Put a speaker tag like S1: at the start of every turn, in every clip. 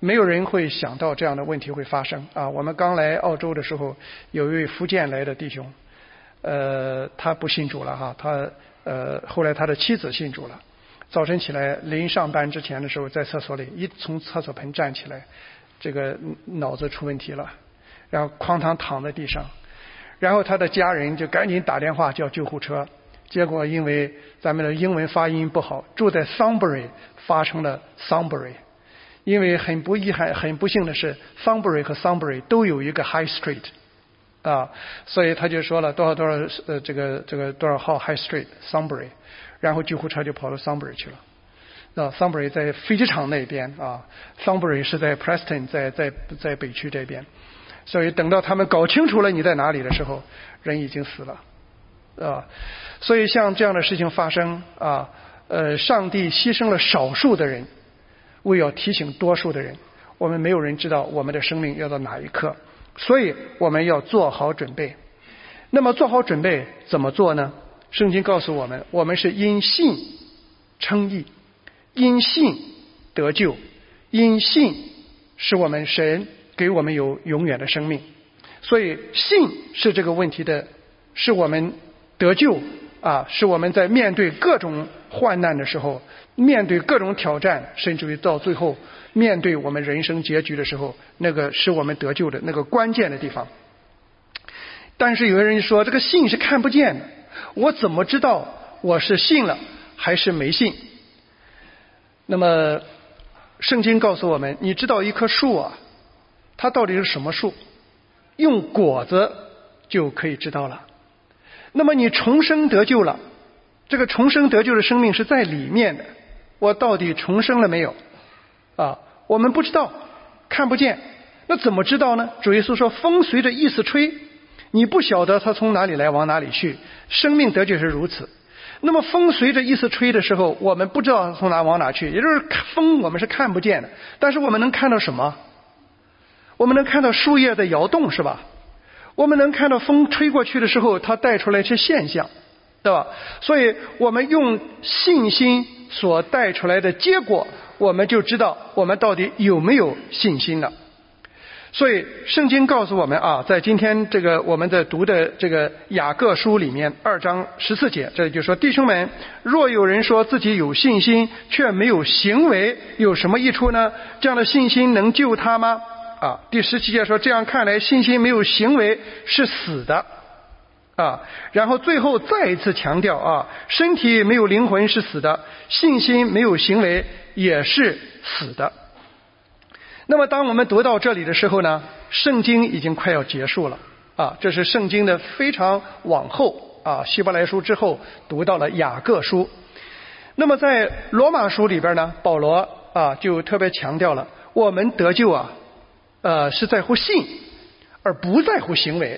S1: 没有人会想到这样的问题会发生啊！我们刚来澳洲的时候，有一位福建来的弟兄，他不信主了哈，后来他的妻子信主了。早晨起来临上班之前的时候，在厕所里一从厕所盆站起来，这个脑子出问题了，然后哐当躺在地上，然后他的家人就赶紧打电话叫救护车，结果因为咱们的英文发音不好，住在 Thornbury 发成了 Thornbury， 因为很不幸的是 Thornbury 和 Thornbury 都有一个 High Street 啊，所以他就说了多少这个多少号 High Street Thornbury， 然后救护车就跑到 Thornbury 去了。Thornbury 在飞机场那边啊 ，Thornbury 是在 Preston， 在北区这边，所以等到他们搞清楚了你在哪里的时候，人已经死了啊。所以像这样的事情发生啊，上帝牺牲了少数的人，为要提醒多数的人，我们没有人知道我们的生命要到哪一刻，所以我们要做好准备。那么做好准备怎么做呢？圣经告诉我们，我们是因信称义，因信得救，因信使我们神给我们有永远的生命。所以信是这个问题的，是我们得救啊，是我们在面对各种患难的时候，面对各种挑战，甚至于到最后面对我们人生结局的时候，那个使我们得救的那个关键的地方。但是有人说这个信是看不见的，我怎么知道我是信了还是没信？那么圣经告诉我们，你知道一棵树啊，它到底是什么树，用果子就可以知道了。那么你重生得救了，这个重生得救的生命是在里面的，我到底重生了没有啊？我们不知道，看不见，那怎么知道呢？主耶稣说风随着意思吹，你不晓得它从哪里来往哪里去，生命得救是如此。那么风随着意思吹的时候，我们不知道从哪往哪去，也就是风我们是看不见的，但是我们能看到什么？我们能看到树叶的摇动，是吧？我们能看到风吹过去的时候它带出来一些现象，对吧？所以我们用信心所带出来的结果，我们就知道我们到底有没有信心了。所以圣经告诉我们啊，在今天这个我们在读的这个雅各书里面2章14节，这里就说，弟兄们，若有人说自己有信心却没有行为，有什么益处呢？这样的信心能救他吗？啊，第17节说，这样看来信心没有行为是死的啊。然后最后再一次强调啊，身体没有灵魂是死的，信心没有行为也是死的。那么当我们读到这里的时候呢，圣经已经快要结束了啊，这是圣经的非常往后啊，希伯来书之后读到了雅各书。那么在罗马书里边呢，保罗啊就特别强调了，我们得救啊是在乎信而不在乎行为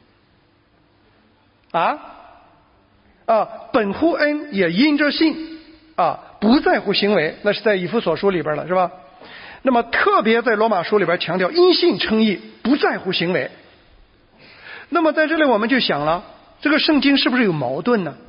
S1: 本乎恩也因着信啊，不在乎行为，那是在以弗所书里边了，是吧？那么特别在罗马书里边强调因信称义，不在乎行为。那么在这里我们就想了，这个圣经是不是有矛盾呢？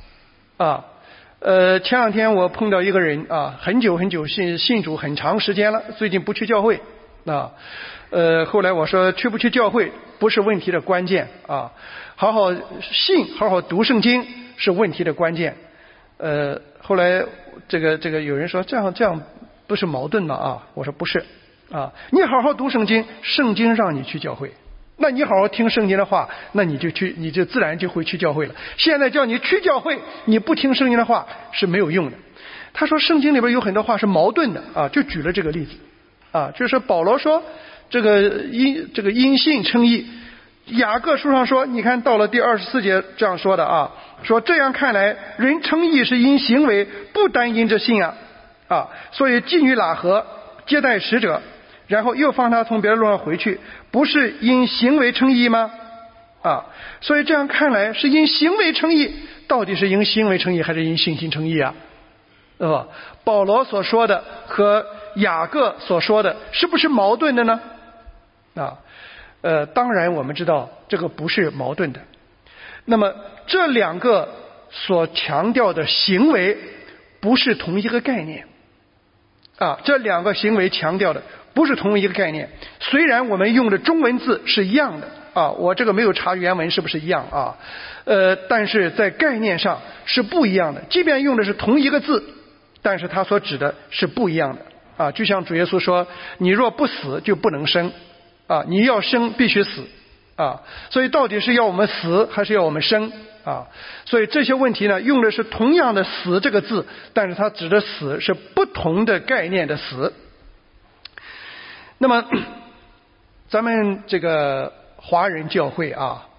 S1: 前两天我碰到一个人啊，很久信主很长时间了，最近不去教会啊。后来我说去不去教会不是问题的关键啊，好好信好好读圣经是问题的关键。后来这个有人说这样不是矛盾吗？啊，我说不是啊，你好好读圣经，圣经让你去教会，那你好好听圣经的话，那你就自然就会去教会了。现在叫你去教会，你不听圣经的话是没有用的。他说圣经里边有很多话是矛盾的啊，就举了这个例子啊，就是保罗说这个因信称义，雅各书上说，你看到了第24节这样说的啊，说这样看来人称义是因行为，不单因着信啊，所以妓女喇合接待使者，然后又放他从别的路上回去，不是因行为称义吗？啊，所以这样看来是因行为称义，到底是因行为称义还是因信心称义啊？对吧？保罗所说的和雅各所说的是不是矛盾的呢？当然我们知道这个不是矛盾的。那么这两个所强调的行为不是同一个概念这两个行为强调的不是同一个概念，虽然我们用的中文字是一样的我这个没有查原文是不是一样但是在概念上是不一样的，即便用的是同一个字，但是它所指的是不一样的就像主耶稣说，你若不死就不能生你要生必须死所以到底是要我们死还是要我们生所以这些问题呢，用的是同样的死这个字，但是它指的死是不同的概念的死。那么咱们这个华人教会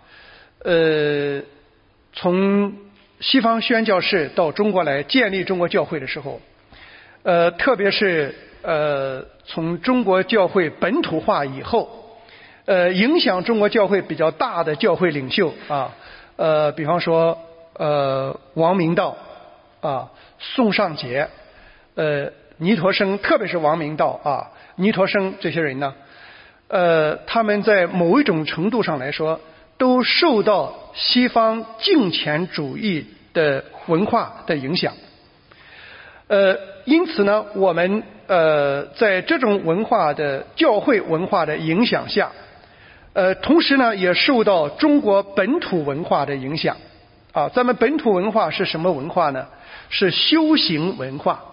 S1: 从西方宣教士到中国来建立中国教会的时候特别是从中国教会本土化以后影响中国教会比较大的教会领袖比方说王明道宋尚节倪柝声，特别是王明道倪柝声这些人呢他们在某一种程度上来说都受到西方敬虔主义的文化的影响因此呢我们在这种文化的教会文化的影响下同时呢也受到中国本土文化的影响咱们本土文化是什么文化呢？是修行文化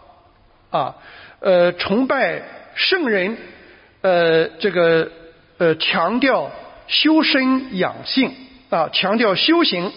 S1: 崇拜圣人这个强调修身养性强调修行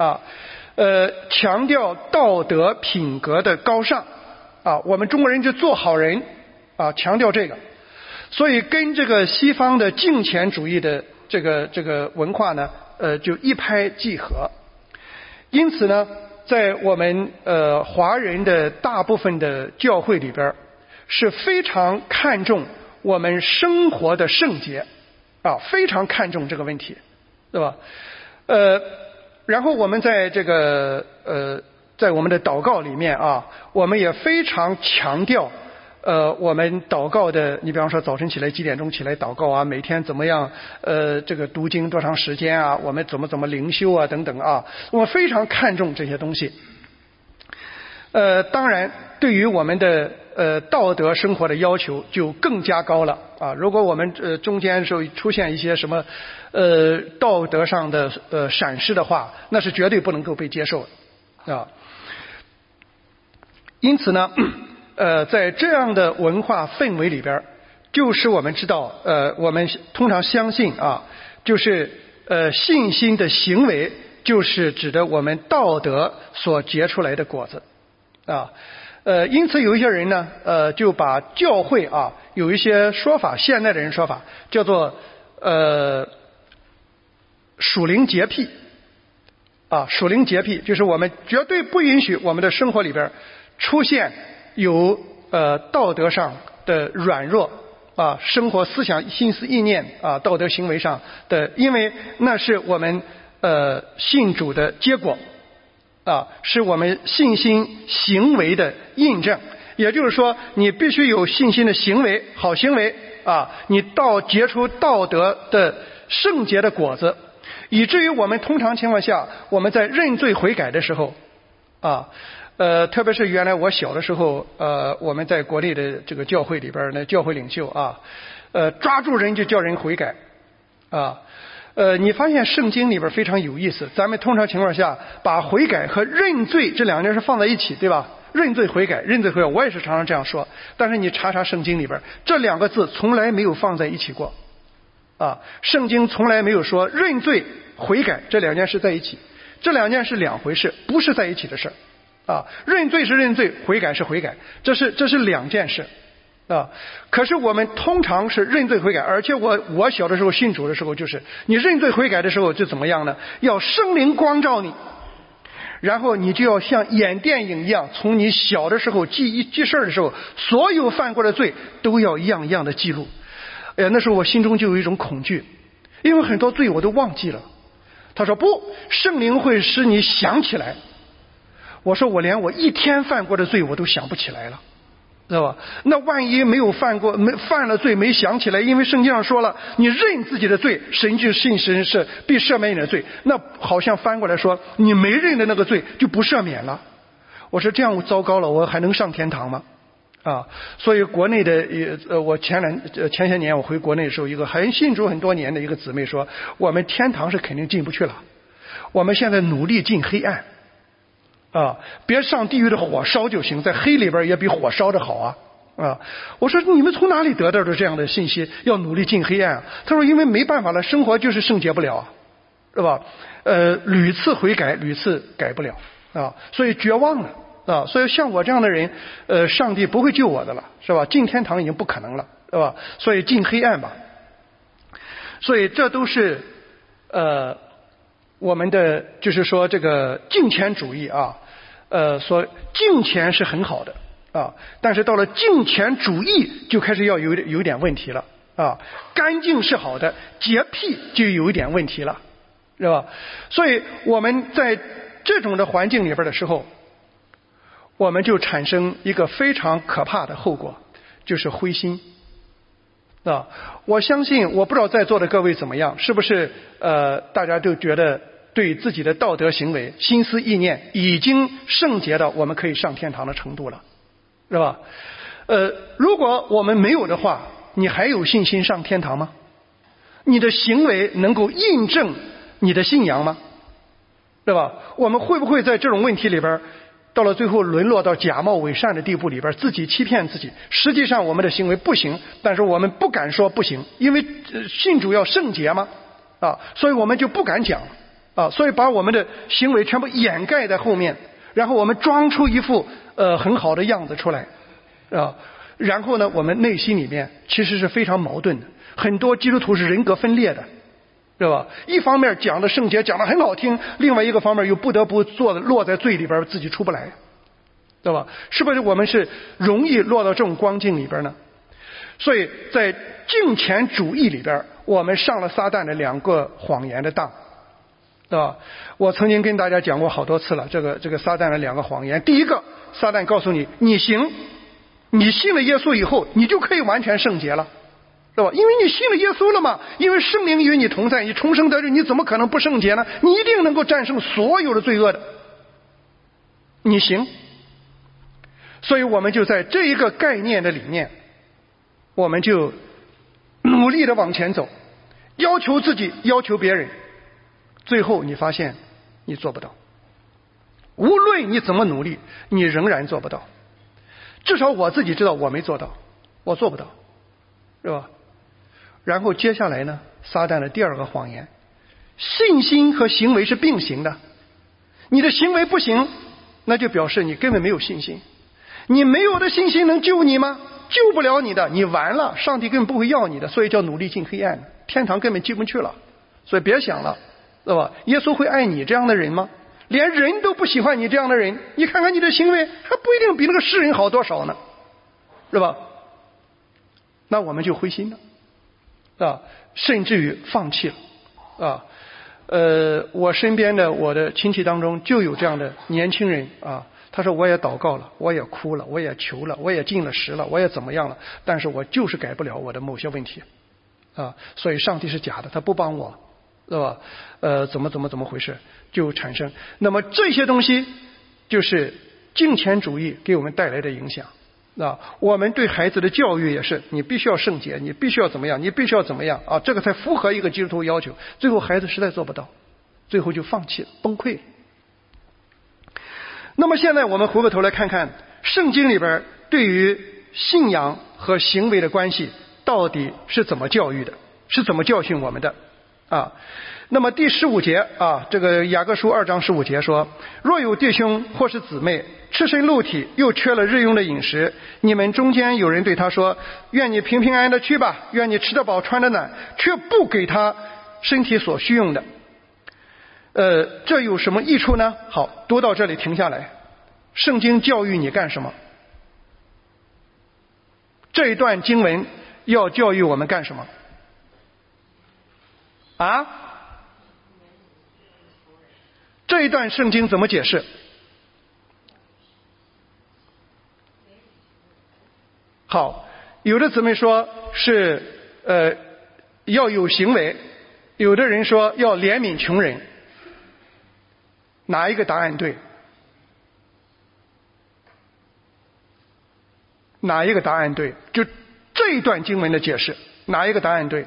S1: 强调道德品格的高尚我们中国人就做好人强调这个，所以跟这个西方的敬虔主义的这个文化呢就一拍即合。因此呢在我们华人的大部分的教会里边是非常看重我们生活的圣洁非常看重这个问题，对吧？然后我们在这个在我们的祷告里面我们也非常强调我们祷告的，你比方说早晨起来几点钟起来祷告每天怎么样这个读经多长时间我们怎么灵修等等我们非常看重这些东西。当然对于我们的道德生活的要求就更加高了如果我们中间时候出现一些什么道德上的闪失的话，那是绝对不能够被接受的因此呢在这样的文化氛围里边，就使我们知道我们通常相信就是信心的行为就是指的我们道德所结出来的果子因此有一些人呢就把教会有一些说法，现代的人说法叫做属灵洁癖属灵洁癖就是我们绝对不允许我们的生活里边出现有道德上的软弱生活思想心思意念道德行为上的，因为那是我们信主的结果是我们信心行为的印证。也就是说你必须有信心的行为，好行为你结出道德的圣洁的果子，以至于我们通常情况下我们在认罪悔改的时候特别是原来我小的时候我们在国内的这个教会里边呢，教会领袖抓住人就叫人悔改你发现圣经里边非常有意思，咱们通常情况下把悔改和认罪这两件事放在一起，对吧？认罪悔改，认罪悔改，我也是常常这样说，但是你查查圣经里边这两个字从来没有放在一起过圣经从来没有说认罪悔改这两件事在一起，这两件是两回事，不是在一起的事认罪是认罪，悔改是悔改，这是两件事可是我们通常是认罪悔改，而且我小的时候信主的时候，就是你认罪悔改的时候就怎么样呢？要圣灵光照你，然后你就要像演电影一样，从你小的时候记事的时候，所有犯过的罪都要一样一样的记录。那时候我心中就有一种恐惧，因为很多罪我都忘记了。他说不，圣灵会使你想起来。我说我连我一天犯过的罪我都想不起来了，知道吧？那万一没有犯了罪没想起来，因为圣经上说了你认自己的罪，神就信神是必赦免你的罪，那好像翻过来说你没认的那个罪就不赦免了。我说这样糟糕了，我还能上天堂吗？ 所以国内的我前些年我回国内的时候，一个信主很多年的一个姊妹说，我们天堂是肯定进不去了，我们现在努力进黑暗别上地狱的火烧就行，在黑里边也比火烧的好我说你们从哪里得到的这样的信息，要努力进黑暗他说因为没办法了，生活就是圣洁不了是吧？屡次悔改，屡次改不了所以绝望了所以像我这样的人上帝不会救我的了，是吧？进天堂已经不可能了，是吧？所以进黑暗吧。所以这都是我们的就是说这个敬虔主义说敬虔是很好的但是到了敬虔主义就开始要有点问题了干净是好的，洁癖就有一点问题了，是吧？所以我们在这种的环境里边的时候，我们就产生一个非常可怕的后果，就是灰心我相信，我不知道在座的各位怎么样，是不是大家都觉得对自己的道德行为、心思意念已经圣洁到我们可以上天堂的程度了，是吧？如果我们没有的话，你还有信心上天堂吗？你的行为能够印证你的信仰吗？对吧？我们会不会在这种问题里边到了最后沦落到假冒伪善的地步里边，自己欺骗自己，实际上我们的行为不行，但是我们不敢说不行，因为信主要圣洁嘛所以我们就不敢讲所以把我们的行为全部掩盖在后面，然后我们装出一副很好的样子出来然后呢我们内心里面其实是非常矛盾的，很多基督徒是人格分裂的，对吧？一方面讲的圣洁讲的很好听，另外一个方面又不得不落在罪里边，自己出不来，对吧？是不是我们是容易落到这种光景里边呢？所以在敬虔主义里边，我们上了撒旦的2个谎言的当，对吧？我曾经跟大家讲过好多次了，这个撒旦的2个谎言。第一个，撒旦告诉你，你行，你信了耶稣以后，你就可以完全圣洁了，对吧？因为你信了耶稣了嘛，因为圣灵与你同在，你重生得救，你怎么可能不圣洁呢？你一定能够战胜所有的罪恶的，你行。所以我们就在这一个概念的里面，我们就努力的往前走，要求自己，要求别人，最后你发现你做不到，无论你怎么努力，你仍然做不到。至少我自己知道我没做到，我做不到，是吧？然后接下来呢，撒旦的第2个谎言，信心和行为是并行的，你的行为不行，那就表示你根本没有信心，你没有的信心能救你吗？救不了你的，你完了，上帝根本不会要你的，所以叫努力进黑暗，天堂根本进不去了，所以别想了，对吧？耶稣会爱你这样的人吗？连人都不喜欢你这样的人，你看看你的行为还不一定比那个世人好多少呢，是吧？那我们就灰心了甚至于放弃了我身边的我的亲戚当中就有这样的年轻人他说我也祷告了，我也哭了，我也求了，我也进了食了，我也怎么样了，但是我就是改不了我的某些问题所以上帝是假的，他不帮我，对吧？怎么回事就产生。那么这些东西就是敬虔主义给我们带来的影响我们对孩子的教育也是，你必须要圣洁，你必须要怎么样，你必须要怎么样这个才符合一个基督徒要求。最后孩子实在做不到，最后就放弃了，崩溃了。那么现在我们回过头来看看圣经里边对于信仰和行为的关系到底是怎么教育的，是怎么教训我们的那么第15节这个雅各书2章15节说，若有弟兄或是姊妹赤身露体，又缺了日用的饮食，你们中间有人对他说，愿你平平安安的去吧，愿你吃得饱穿得暖，却不给他身体所需用的，这有什么益处呢？好，读到这里停下来，圣经教育你干什么？这一段经文要教育我们干什么这一段圣经怎么解释？好，有的姊妹说是要有行为，有的人说要怜悯穷人，哪一个答案对？ 哪一个答案对？就这一段经文的解释，哪一个答案对？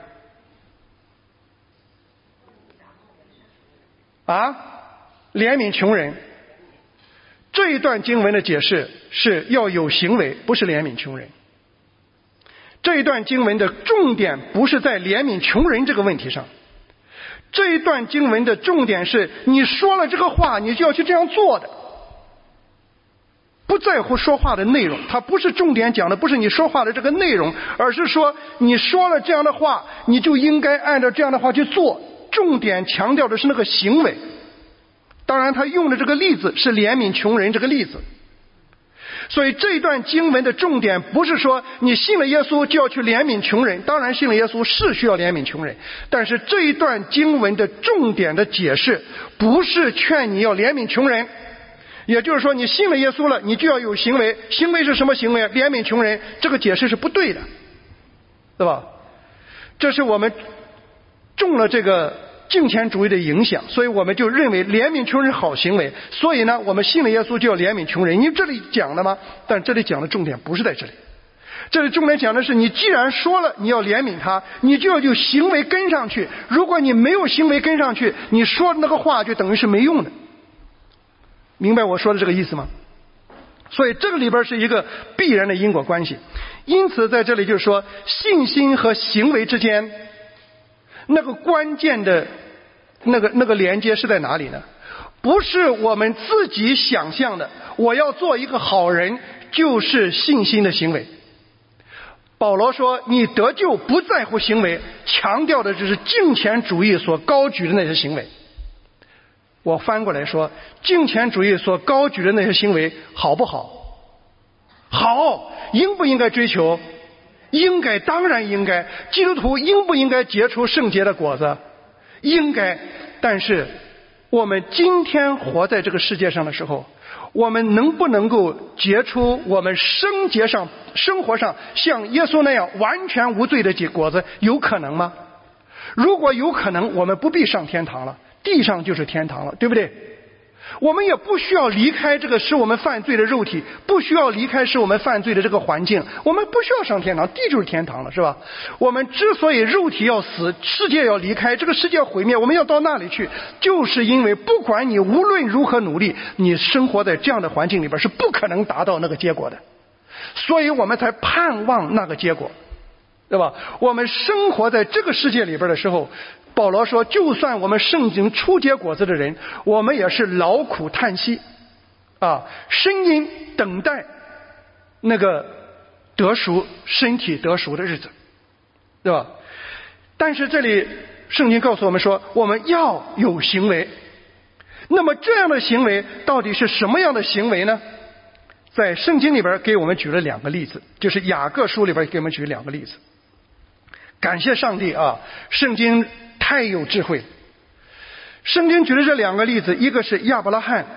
S1: 啊？怜悯穷人。这一段经文的解释是要有行为，不是怜悯穷人。这一段经文的重点不是在怜悯穷人这个问题上，这一段经文的重点是你说了这个话，你就要去这样做的。不在乎说话的内容，它不是重点讲的不是你说话的这个内容，而是说你说了这样的话，你就应该按照这样的话去做。重点强调的是那个行为。当然他用的这个例子是怜悯穷人这个例子。所以这段经文的重点不是说你信了耶稣就要去怜悯穷人，当然信了耶稣是需要怜悯穷人，但是这一段经文的重点的解释不是劝你要怜悯穷人，也就是说你信了耶稣了，你就要有行为。行为是什么行为？怜悯穷人。这个解释是不对的，对吧？这是我们中了这个敬虔主义的影响，所以我们就认为怜悯穷人好行为，所以呢我们信了耶稣就要怜悯穷人。因为这里讲了吗？但这里讲的重点不是在这里，这里重点讲的是你既然说了你要怜悯他，你就要有行为跟上去。如果你没有行为跟上去，你说的那个话就等于是没用的。明白我说的这个意思吗？所以这个里边是一个必然的因果关系。因此在这里就是说信心和行为之间那个关键的那个连接是在哪里呢？不是我们自己想象的我要做一个好人就是信心的行为。保罗说你得救不在乎行为，强调的就是敬虔主义所高举的那些行为。我翻过来说，敬虔主义所高举的那些行为好不好？好。应不应该追求？应该，当然应该。基督徒应不应该结出圣洁的果子？应该。但是我们今天活在这个世界上的时候，我们能不能够结出我们生活上像耶稣那样完全无罪的果子？有可能吗？如果有可能，我们不必上天堂了，地上就是天堂了，对不对？我们也不需要离开这个使我们犯罪的肉体，不需要离开使我们犯罪的这个环境，我们不需要上天堂，地就是天堂了，是吧？我们之所以肉体要死，世界要离开，这个世界要毁灭，我们要到那里去，就是因为不管你无论如何努力，你生活在这样的环境里边是不可能达到那个结果的，所以我们才盼望那个结果，对吧？我们生活在这个世界里边的时候，保罗说就算我们圣经初结果子的人，我们也是劳苦叹息呻吟等待那个得赎身体得赎的日子，对吧？但是这里圣经告诉我们说我们要有行为。那么这样的行为到底是什么样的行为呢？在圣经里边给我们举了两个例子，就是雅各书里边给我们举两个例子。感谢上帝圣经太有智慧。圣经举的这两个例子，一个是亚伯拉罕。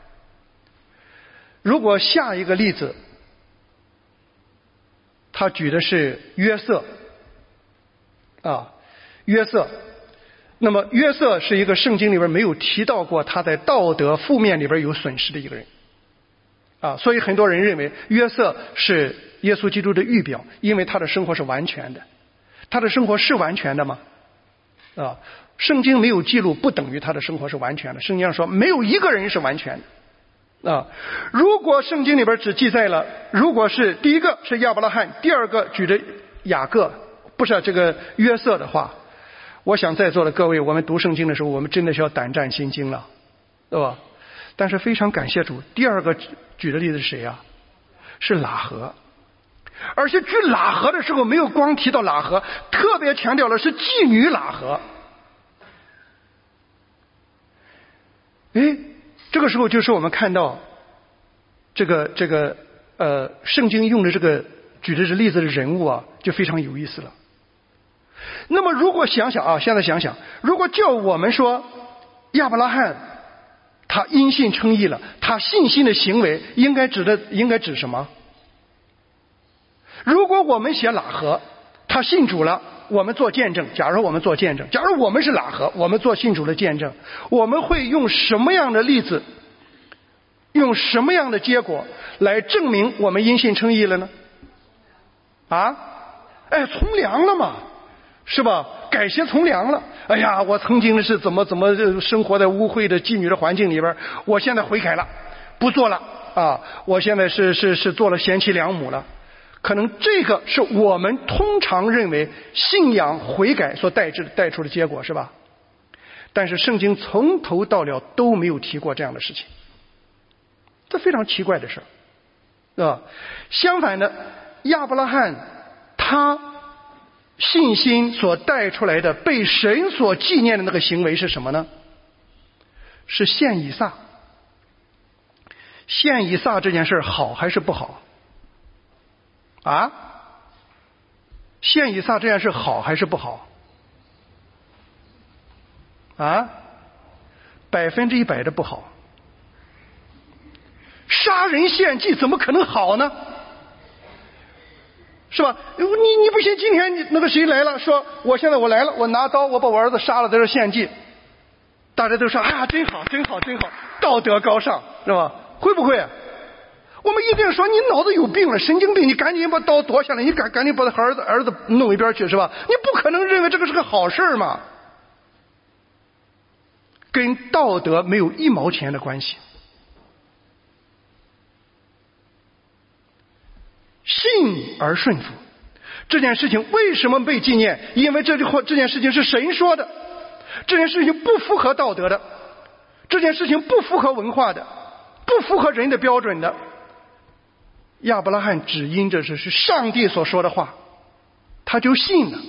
S1: 如果下一个例子他举的是约瑟约瑟，那么约瑟是一个圣经里边没有提到过他在道德负面里边有损失的一个人所以很多人认为约瑟是耶稣基督的预表，因为他的生活是完全的。他的生活是完全的吗？圣经没有记录不等于他的生活是完全的。圣经上说没有一个人是完全的如果圣经里边只记载了，如果是第一个是亚伯拉罕，第二个举着雅各，不是这个约瑟的话，我想在座的各位，我们读圣经的时候，我们真的是要胆战心惊了，对吧？但是非常感谢主，第二个举的例子是谁是喇合。而且举喇合的时候没有光提到喇合，特别强调的是妓女喇合。这个时候就是我们看到这个圣经用的这个举的这例子的人物就非常有意思了。那么如果想想现在想想，如果叫我们说亚伯拉罕他因信称义了，他信心的行为应该指什么？如果我们写喇合，他信主了，我们做见证，假如我们做见证，假如我们是喇合，我们做信主的见证，我们会用什么样的例子，用什么样的结果来证明我们因信称义了呢？ 啊？哎，从良了嘛，是吧？改邪从良了。哎呀，我曾经是怎么生活在污秽的妓女的环境里边，我现在悔改了，不做了啊！我现在是做了贤妻良母了。可能这个是我们通常认为信仰悔改所带出的结果，是吧？但是圣经从头到了都没有提过这样的事情，这非常奇怪的事儿。相反的，亚伯拉罕他信心所带出来的被神所纪念的那个行为是什么呢？是献以撒。献以撒这件事好还是不好？啊？献以撒这件事好还是不好？啊？100%的不好。杀人献祭怎么可能好呢？是吧？你不信，今天那个谁来了，说我现在我来了，我拿刀我把我儿子杀了在这献祭，大家都说啊，真好真好真好，道德高尚，是吧？会不会？我们一定说你脑子有病了，神经病，你赶紧把刀夺下来，你赶紧把他儿子弄一边去，是吧？你不可能认为这个是个好事嘛，跟道德没有1毛钱的关系。信而顺服，这件事情为什么被纪念？因为这件事情是神说的，这件事情不符合道德的，这件事情不符合文化的，不符合人的标准的。亚伯拉罕只因这是上帝所说的话，他就信了。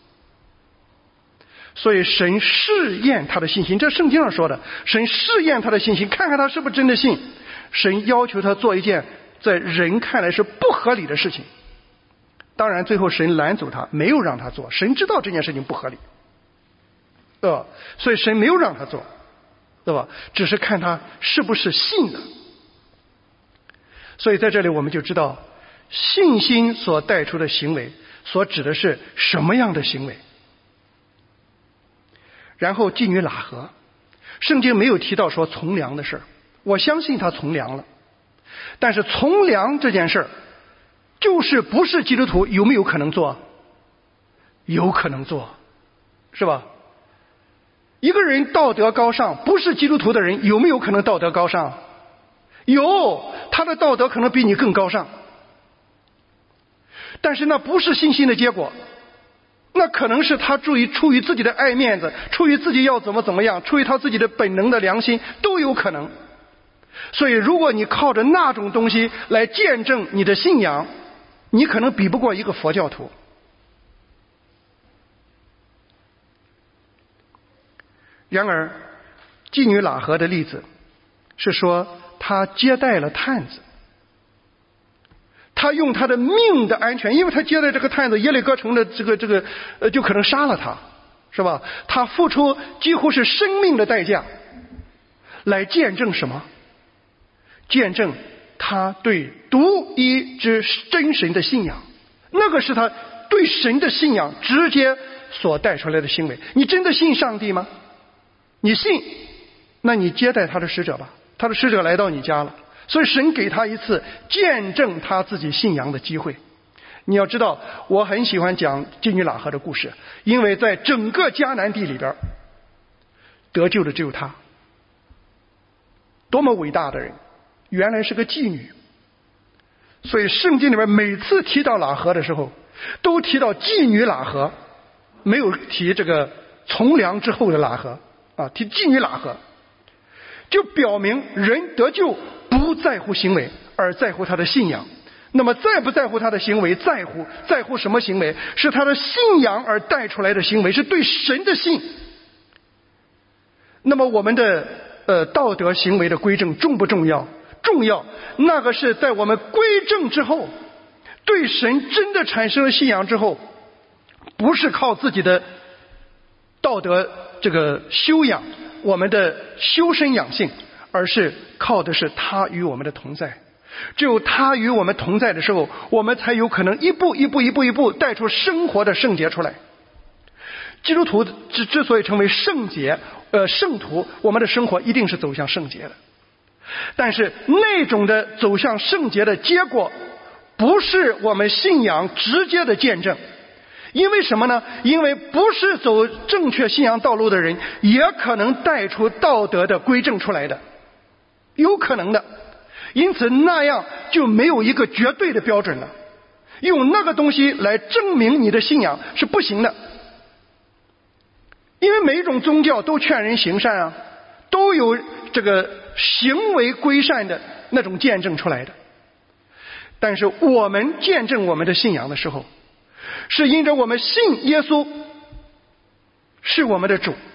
S1: 所以神试验他的信心，这圣经上说的，神试验他的信心，看看他是不是真的信。神要求他做一件在人看来是不合理的事情，当然最后神拦阻他，没有让他做。神知道这件事情不合理，对吧？所以神没有让他做，对吧？只是看他是不是信的。所以在这里我们就知道，信心所带出的行为所指的是什么样的行为。然后妓女喇合，圣经没有提到说从良的事，我相信他从良了。但是从良这件事就是不是基督徒有没有可能做？有可能做，是吧？一个人道德高尚，不是基督徒的人有没有可能道德高尚？有，他的道德可能比你更高尚，但是那不是信心的结果，那可能是他出于自己的爱面子，出于自己要怎么样，出于他自己的本能的良心都有可能。所以如果你靠着那种东西来见证你的信仰，你可能比不过一个佛教徒。然而妓女喇合的例子是说他接待了探子，他用他的命的安全，因为他接待这个探子，耶利哥城的这个就可能杀了他，是吧？他付出几乎是生命的代价来见证什么？见证他对独一之真神的信仰，那个是他对神的信仰直接所带出来的行为。你真的信上帝吗？你信，那你接待他的使者吧，他的使者来到你家了，所以神给他一次见证他自己信仰的机会。你要知道，我很喜欢讲妓女喇合的故事，因为在整个迦南地里边得救的只有他。多么伟大的人，原来是个妓女。所以圣经里面每次提到喇合的时候，都提到妓女喇合，没有提这个从良之后的喇合啊，提妓女喇合，就表明人得救不在乎行为，而在乎他的信仰。那么在不在乎他的行为？在乎什么行为？是他的信仰而带出来的行为，是对神的信。那么我们的道德行为的归正重不重要？重要。那个是在我们归正之后，对神真的产生了信仰之后，不是靠自己的道德这个修养，我们的修身养性，而是靠的是他与我们的同在。只有他与我们同在的时候，我们才有可能一步带出生活的圣洁出来。基督徒之所以成为圣徒，我们的生活一定是走向圣洁的。但是那种的走向圣洁的结果， 不是我们信仰直接的见证。因为什么呢？因为不是走正确信仰道路的人，也可能带出道德的规正出来的，有可能的。因此那样就没有一个绝对的标准了，用那个东西来证明你的信仰是不行的。因为每一种宗教都劝人行善啊，都有这个行为归善的那种见证出来的。但是我们见证我们的信仰的时候，是因着我们信耶稣是我们的主。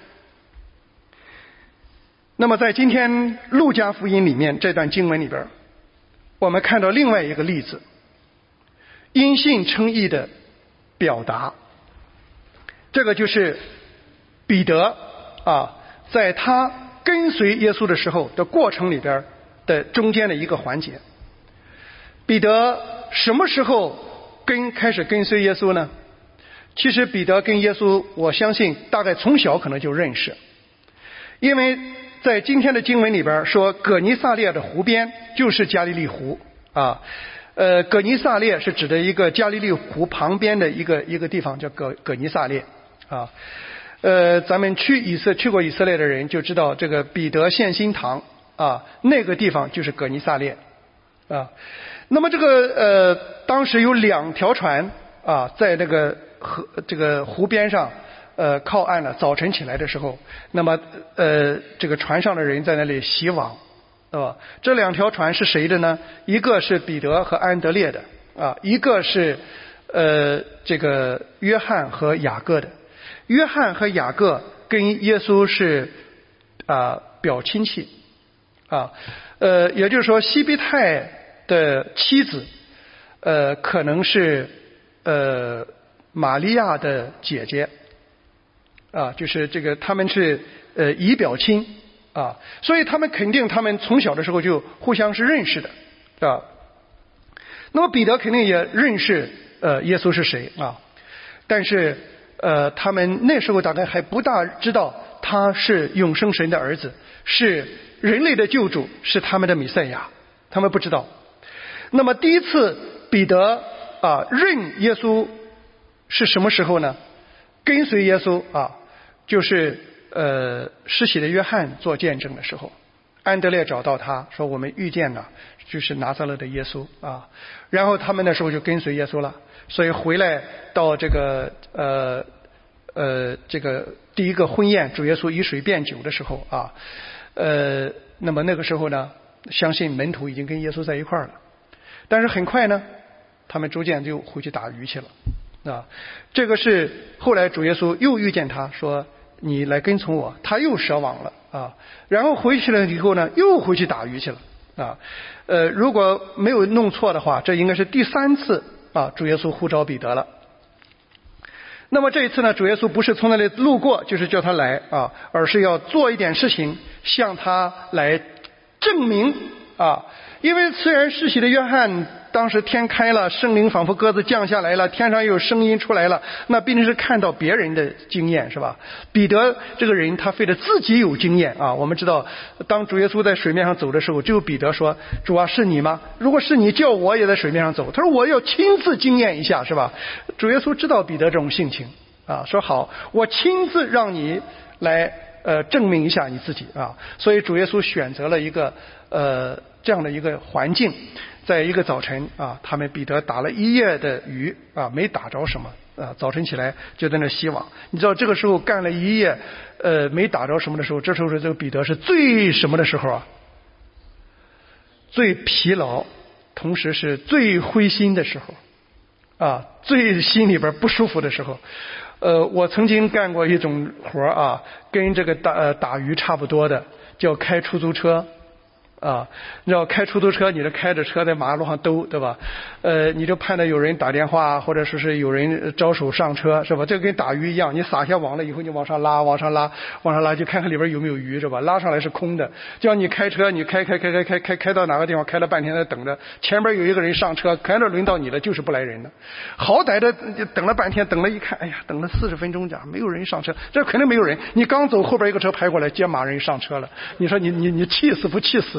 S1: 那么在今天路加福音里面这段经文里边，我们看到另外一个例子，因信称义的表达。这个就是彼得在他跟随耶稣的时候的过程里边的中间的一个环节。彼得什么时候开始跟随耶稣呢？其实彼得跟耶稣，我相信大概从小可能就认识，因为在今天的经文里边说，葛尼撒列的湖边就是加利利湖葛尼撒列是指的一个加利利湖旁边的一个地方，叫葛尼撒列咱们去过以色列的人就知道，这个彼得献心堂那个地方就是葛尼撒列那么这个当时有2条船在那个这个湖边上靠岸了。早晨起来的时候，那么这个船上的人在那里洗网这2条船是谁的呢？一个是彼得和安德烈的一个是这个约翰和雅各的。约翰和雅各跟耶稣是表亲戚也就是说西庇太的妻子可能是玛利亚的姐姐就是这个他们是姨表亲所以他们肯定他们从小的时候就互相是认识的那么彼得肯定也认识耶稣是谁但是他们那时候大概还不大知道他是永生神的儿子，是人类的救主，是他们的弥赛亚，他们不知道。那么第一次彼得认耶稣是什么时候呢？跟随耶稣就是施洗的约翰做见证的时候，安德烈找到他说我们遇见了就是拿撒勒的耶稣然后他们那时候就跟随耶稣了。所以回来到这个这个第一个婚宴，主耶稣以水变酒的时候那么那个时候呢，相信门徒已经跟耶稣在一块儿了。但是很快呢，他们逐渐就回去打鱼去了这个是后来主耶稣又遇见他说你来跟从我，他又舍网了然后回去了以后呢，又回去打鱼去了如果没有弄错的话，这应该是第3次主耶稣呼召彼得了。那么这一次呢，主耶稣不是从那里路过，就是叫他来而是要做一点事情向他来证明因为虽然施洗的约翰当时天开了，圣灵仿佛鸽子降下来了，天上又有声音出来了，那毕竟是看到别人的经验是吧？彼得这个人他非得自己有经验我们知道当主耶稣在水面上走的时候，只有彼得说主啊是你吗？如果是你，叫我也在水面上走。他说我要亲自经验一下是吧？主耶稣知道彼得这种性情说好，我亲自让你来证明一下你自己所以主耶稣选择了一个这样的一个环境，在一个早晨他们彼得打了一夜的鱼没打着什么早晨起来就在那洗网。你知道这个时候干了一夜没打着什么的时候，这时候这个彼得是最什么的时候最疲劳，同时是最灰心的时候最心里边不舒服的时候。我曾经干过一种活跟这个打鱼差不多的，叫开出租车你知道开出租车，你就开着车在马路上兜，对吧？你就盼着有人打电话，或者说是有人招手上车，是吧？这跟打鱼一样，你撒下网了以后，你往上拉，往上拉，往上拉，就看看里边有没有鱼，是吧？拉上来是空的。就像你开车，你开到哪个地方，开了半天在等着，前边有一个人上车，开着轮到你了，就是不来人了。好歹的等了半天，等了一看，哎呀，等了40分钟没有人上车，这肯定没有人。你刚走，后边一个车排过来，接马人上车了。你说你气死不气死的？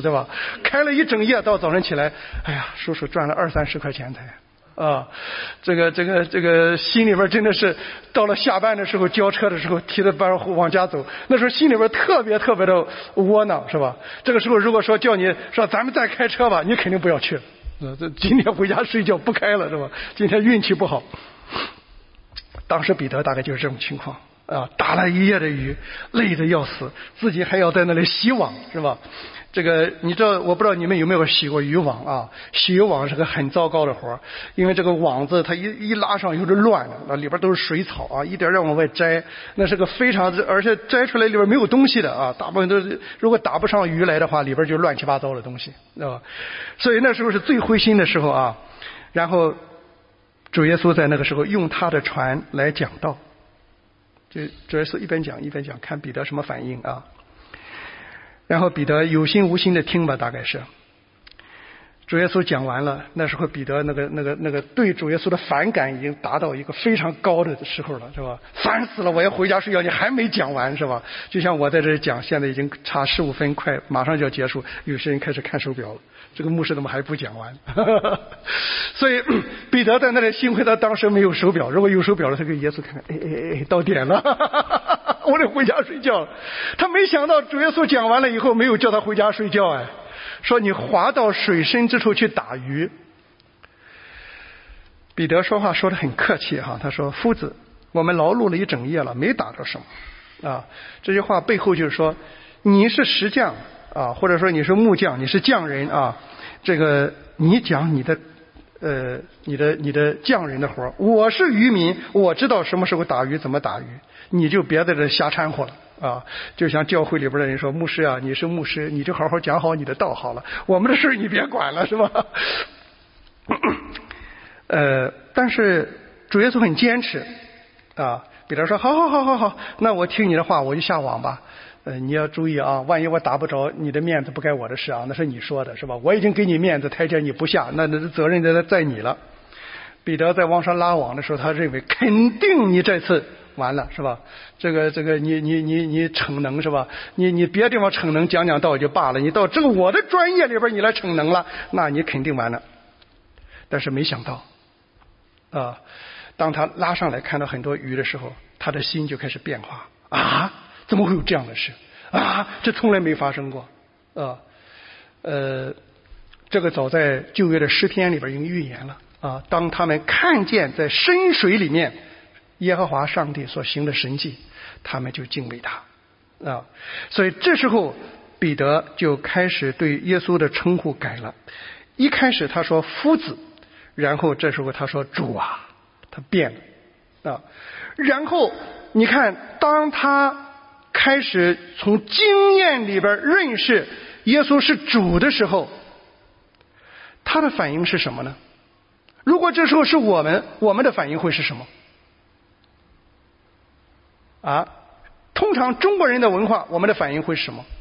S1: 是吧？开了一整夜，到早晨起来，哎呀，叔叔赚了20-30块钱才。这个心里边真的是到了下班的时候，交车的时候提着包往家走，那时候心里边特别的窝囊，是吧？这个时候如果说叫你说咱们再开车吧，你肯定不要去。今天回家睡觉不开了，是吧？今天运气不好。当时彼得大概就是这种情况打了一夜的鱼，累得要死，自己还要在那里洗网，是吧？这个你知道，我不知道你们有没有洗过渔网洗渔网是个很糟糕的活，因为这个网子它一拉上以后就乱了，里边都是水草一点点往外摘，那是个非常，而且摘出来里边没有东西的大部分都是，如果打不上鱼来的话，里边就乱七八糟的东西，知道吧？所以那时候是最灰心的时候然后主耶稣在那个时候用他的船来讲道，就主耶稣一边讲一边讲，看彼得什么反应然后彼得有心无心的听吧，大概是主耶稣讲完了，那时候彼得那个对主耶稣的反感已经达到一个非常高的时候了，是吧？烦死了，我要回家睡觉，你还没讲完，是吧？就像我在这里讲，现在已经差15分，快马上就要结束，有些人开始看手表了，这个牧师怎么还不讲完？所以彼得在那里，幸亏他当时没有手表，如果有手表了，他给耶稣看看，到点了，我得回家睡觉了。他没想到主耶稣讲完了以后，没有叫他回家睡觉说你滑到水深之处去打鱼。彼得说话说得很客气他说夫子，我们劳碌了一整夜了，没打着什么这句话背后就是说你是石匠或者说你是木匠，你是匠人这个你讲你的匠人的活，我是渔民，我知道什么时候打鱼怎么打鱼，你就别在这瞎掺和了就像教会里边的人说，牧师你是牧师，你就好好讲好你的道好了，我们的事你别管了，是吧？但是主耶稣很坚持彼得说好，那我听你的话，我就下网吧。你要注意万一我打不着，你的面子不该我的事那是你说的，是吧？我已经给你面子，台阶你不下，那责任在你了。彼得在往上拉网的时候，他认为肯定你这次完了，是吧？这个你逞能，是吧？你别的地方逞能讲道就罢了，你到这个我的专业里边你来逞能了，那你肯定完了。但是没想到当他拉上来看到很多鱼的时候，他的心就开始变化怎么会有这样的事这从来没发生过这个早在旧约的诗篇里边已经预言了当他们看见在深水里面耶和华上帝所行的神迹，他们就敬畏他所以这时候彼得就开始对耶稣的称呼改了，一开始他说夫子，然后这时候他说主他变了然后你看当他开始从经验里边认识耶稣是主的时候，他的反应是什么呢？如果这时候是我们的反应会是什么通常中国人的文化，我们的反应会是什么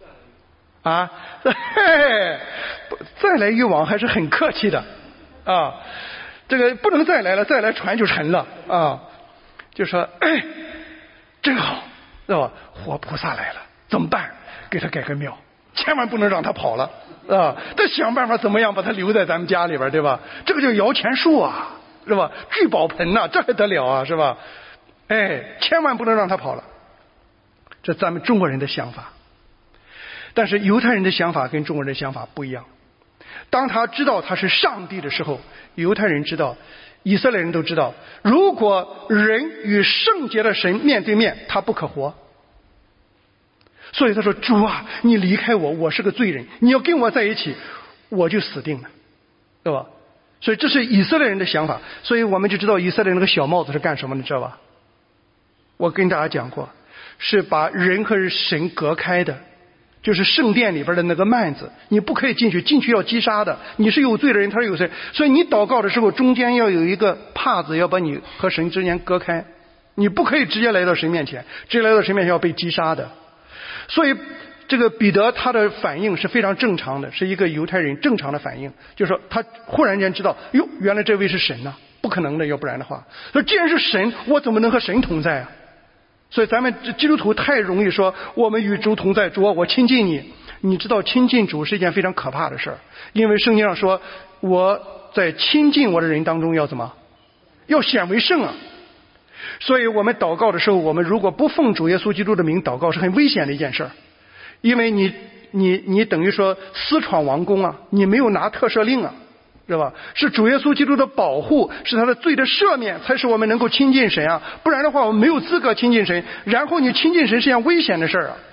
S1: 再来渔网还是很客气的这个不能再来了，再来船就沉了就说真好，是吧？活菩萨来了，怎么办？给他改个庙，千万不能让他跑了得想办法怎么样把他留在咱们家里边，对吧？这个叫摇钱树是吧？聚宝盆这还得了是吧？千万不能让他跑了，这咱们中国人的想法。但是犹太人的想法跟中国人的想法不一样。当他知道他是上帝的时候，犹太人知道，以色列人都知道，如果人与圣洁的神面对面，他不可活。所以他说主你离开我，我是个罪人，你要跟我在一起，我就死定了，对吧？所以这是以色列人的想法。所以我们就知道以色列那个小帽子是干什么，你知道吧？我跟大家讲过，是把人和神隔开的，就是圣殿里边的那个幔子，你不可以进去，进去要击杀的。你是有罪的人，他是有罪，所以你祷告的时候中间要有一个帕子，要把你和神之间隔开，你不可以直接来到神面前，直接来到神面前要被击杀的。所以这个彼得他的反应是非常正常的，是一个犹太人正常的反应，就是说他忽然间知道原来这位是神不可能的，要不然的话，说既然是神，我怎么能和神同在所以咱们基督徒太容易说我们与主同在，主啊，我亲近你。你知道亲近主是一件非常可怕的事儿，因为圣经上说我在亲近我的人当中要怎么？要显为圣啊。所以我们祷告的时候，我们如果不奉主耶稣基督的名祷告，是很危险的一件事儿，因为你等于说私闯王宫啊，你没有拿特赦令啊，是吧？是主耶稣基督的保护，是他的罪的赦免，才使我们能够亲近神啊，不然的话我们没有资格亲近神。然后你亲近神是件危险的事儿啊。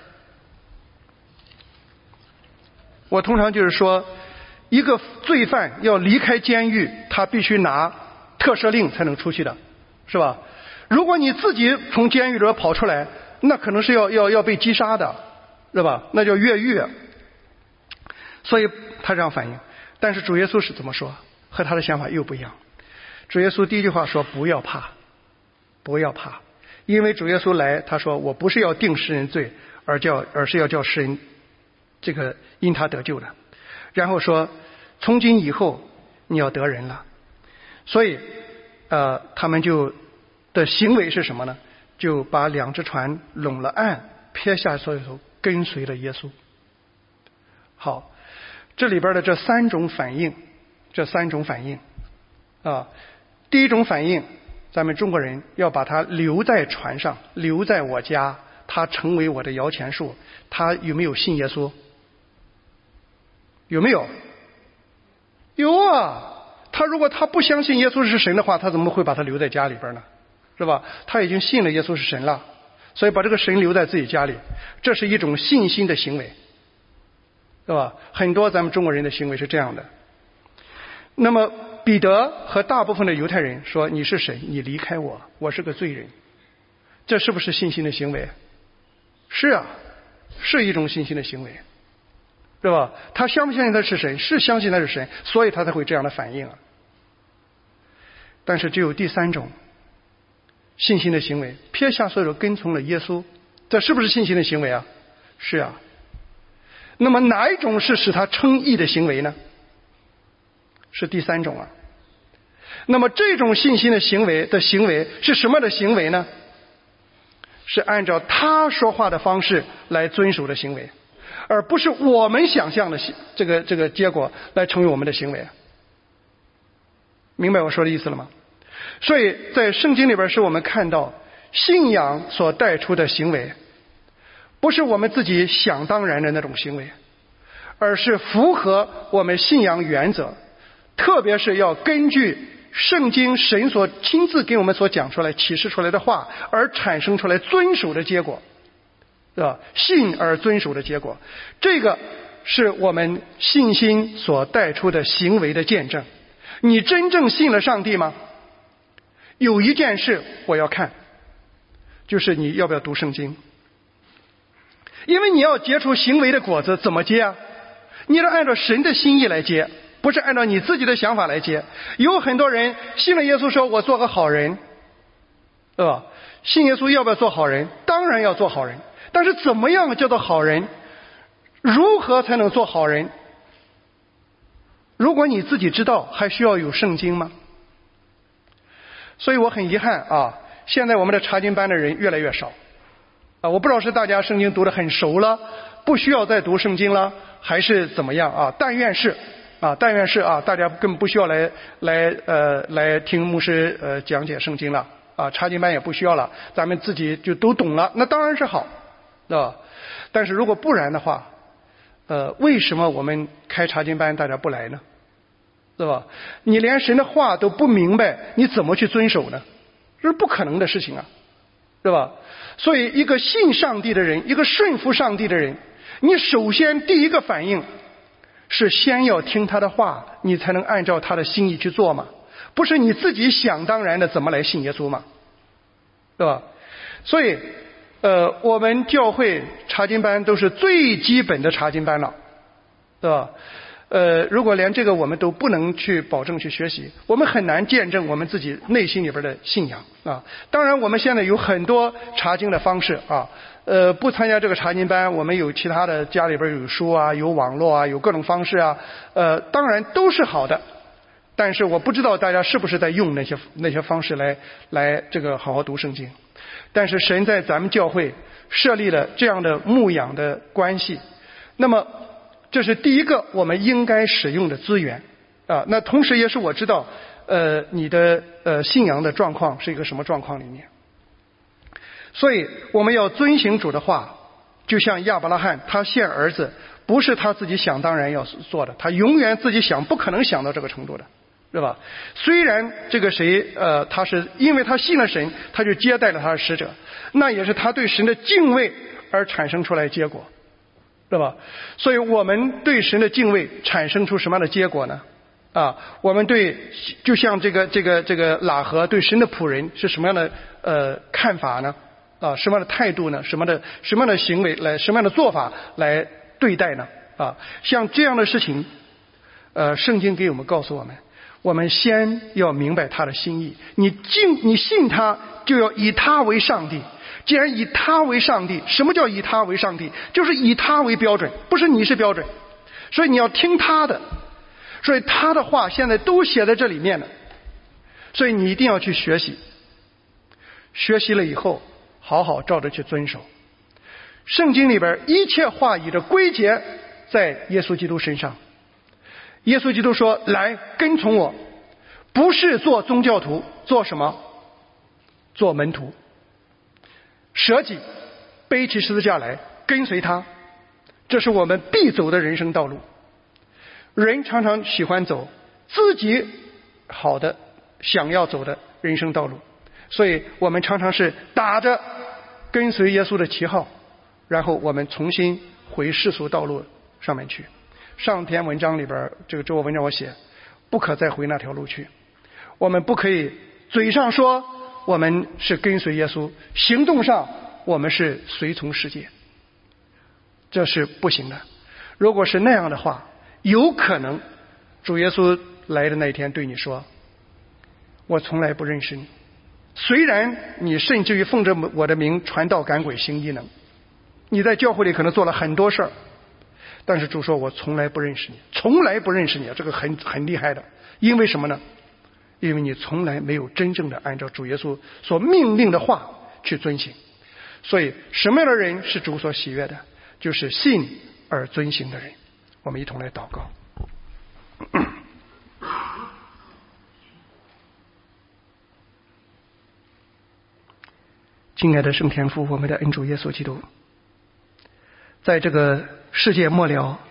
S1: 我通常就是说，一个罪犯要离开监狱，他必须拿特赦令才能出去的，是吧？如果你自己从监狱里跑出来，那可能是要被击杀的，是吧？那叫越狱。所以他这样反应。但是主耶稣是怎么说？和他的想法又不一样。主耶稣第一句话说不要怕，不要怕，因为主耶稣来，他说我不是要定世人罪，而是要叫世人这个因他得救的。然后说从今以后你要得人了。所以他们的行为是什么呢？就把两只船拢了岸，撇下所有头，跟随了耶稣。好，这里边的这三种反应啊，第一种反应，咱们中国人要把他留在船上，留在我家，他成为我的摇钱树。他有没有信耶稣？有没有？有啊。他如果他不相信耶稣是神的话，他怎么会把他留在家里边呢？是吧？他已经信了耶稣是神了，所以把这个神留在自己家里，这是一种信心的行为，是吧？很多咱们中国人的行为是这样的。那么彼得和大部分的犹太人说，你是谁？你离开我，我是个罪人。这是不是信心的行为？是啊，是一种信心的行为，是吧？他相不相信他是神？是相信他是神，所以他才会这样的反应啊。但是只有第三种信心的行为，撇下所有跟从了耶稣，这是不是信心的行为啊？是啊。那么哪一种是使他称义的行为呢？是第三种啊。那么这种信心的行为是什么的行为呢？是按照他说话的方式来遵守的行为，而不是我们想象的这个结果来成为我们的行为。明白我说的意思了吗？所以在圣经里边，是我们看到信仰所带出的行为，不是我们自己想当然的那种行为，而是符合我们信仰原则，特别是要根据圣经神所亲自给我们所讲出来启示出来的话而产生出来遵守的结果，是吧？信而遵守的结果，这个是我们信心所带出的行为的见证。你真正信了上帝吗？有一件事我要看，就是你要不要读圣经。因为你要结出行为的果子，怎么结啊？你要按照神的心意来结，不是按照你自己的想法来结。有很多人信了耶稣说我做个好人，对吧？信耶稣要不要做好人？当然要做好人。但是怎么样叫做好人？如何才能做好人？如果你自己知道，还需要有圣经吗？所以我很遗憾啊，现在我们的查经班的人越来越少啊！我不知道是大家圣经读得很熟了，不需要再读圣经了，还是怎么样啊？但愿是啊，大家根本不需要来听牧师讲解圣经了啊，查经班也不需要了，咱们自己就都懂了，那当然是好，对吧？但是如果不然的话，为什么我们开查经班大家不来呢？对吧？你连神的话都不明白，你怎么去遵守呢？这是不可能的事情啊，对吧？所以一个信上帝的人，一个顺服上帝的人，你首先第一个反应是先要听他的话，你才能按照他的心意去做嘛，不是你自己想当然的怎么来信耶稣嘛，对吧？所以我们教会查经班都是最基本的查经班了，对吧？如果连这个我们都不能去保证去学习，我们很难见证我们自己内心里边的信仰啊。当然我们现在有很多查经的方式啊，不参加这个查经班，我们有其他的，家里边有书啊，有网络啊，有各种方式啊，当然都是好的，但是我不知道大家是不是在用那些方式来这个好好读圣经。 但是神在咱们教会设立了这样的牧养的关系，那么这是第一个我们应该使用的资源啊。那同时也是我知道你的信仰的状况是一个什么状况里面，所以我们要遵行主的话。就像亚伯拉罕他献儿子不是他自己想当然要做的，他永远自己想不可能想到这个程度的，是吧？虽然这个谁他是因为他信了神，他就接待了他的使者，那也是他对神的敬畏而产生出来结果，是吧？所以我们对神的敬畏产生出什么样的结果呢？我们对就像这个喇合对神的仆人是什么样的看法呢？什么样的态度呢？什么样的行为来，什么样的做法来对待呢？像这样的事情，圣经给我们告诉我们，我们先要明白他的心意。你信他，就要以他为上帝。既然以他为上帝，什么叫以他为上帝？就是以他为标准，不是你是标准。所以你要听他的，所以他的话现在都写在这里面了。所以你一定要去学习，学习了以后好好照着去遵守。圣经里边一切话语的归结在耶稣基督身上。耶稣基督说，来跟从我，不是做宗教徒，做什么？做门徒，舍己，背起十字架来跟随他，这是我们必走的人生道路。人常常喜欢走自己好的想要走的人生道路，所以我们常常是打着跟随耶稣的旗号，然后我们重新回世俗道路上面去。上篇文章里边，这个周文章我写，不可再回那条路去。我们不可以嘴上说我们是跟随耶稣，行动上我们是随从世界，这是不行的。如果是那样的话，有可能主耶稣来的那一天对你说，我从来不认识你，虽然你甚至于奉着我的名传道赶鬼行异能，你在教会里可能做了很多事儿，但是主说我从来不认识你，从来不认识你，这个很厉害的。因为什么呢？因为你从来没有真正的按照主耶稣所命令的话去遵行。所以什么样的人是主所喜悦的？就是信而遵行的人。我们一同来祷告。亲爱的圣天父，我们的恩主耶稣基督，在这个世界末了，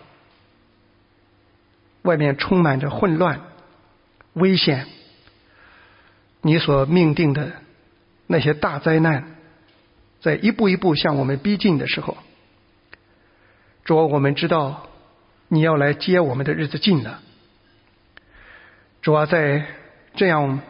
S1: 外面充满着混乱、危险，你所命定的那些大灾难在一步一步向我们逼近的时候，主啊，我们知道你要来接我们的日子近了。主啊，在这样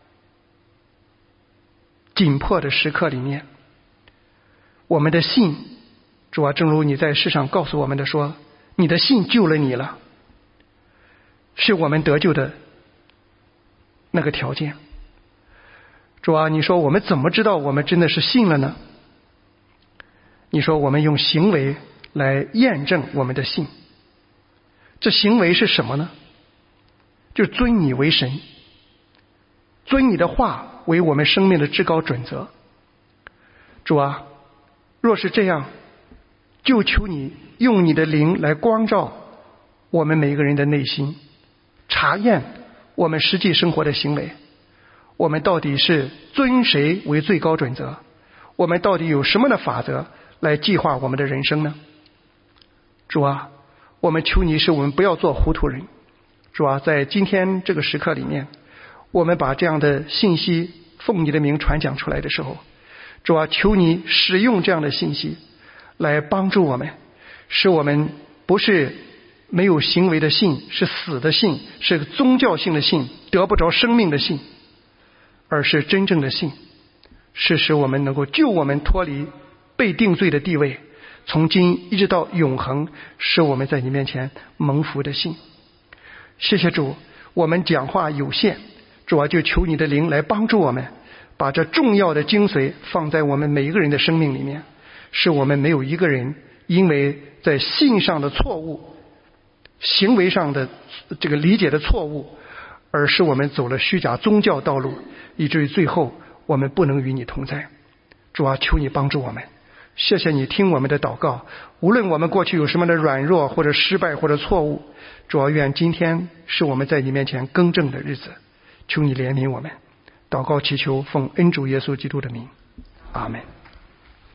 S1: 紧迫的时刻里面，我们的信，主啊，正如你在世上告诉我们的说，你的信救了你了，是我们得救的那个条件。主啊，你说我们怎么知道我们真的是信了呢？你说我们用行为来验证我们的信。这行为是什么呢？就是尊你为神，尊你的话为我们生命的至高准则。主啊，若是这样，就求你用你的灵来光照我们每一个人的内心，查验我们实际生活的行为，我们到底是尊谁为最高准则？我们到底有什么的法则来计划我们的人生呢？主啊，我们求你使我们不要做糊涂人。主啊，在今天这个时刻里面，我们把这样的信息奉你的名传讲出来的时候，主啊，求你使用这样的信息来帮助我们，使我们不是没有行为的信，是死的信，是宗教性的信，得不着生命的信，而是真正的信，是使我们能够救我们脱离被定罪的地位，从今一直到永恒，使我们在你面前蒙福的信。谢谢主，我们讲话有限，主啊，就求你的灵来帮助我们，把这重要的精髓放在我们每一个人的生命里面，使我们没有一个人因为在信上的错误，行为上的这个理解的错误，而使我们走了虚假宗教道路，以至于最后我们不能与你同在。 主啊，求你帮助我们。谢谢你听我们的祷告，无论我们过去有什么的软弱或者失败或者错误，主啊，愿今天是我们在你面前更正的日子，求你怜悯我们。祷告祈求奉恩主耶稣基督的名，阿们。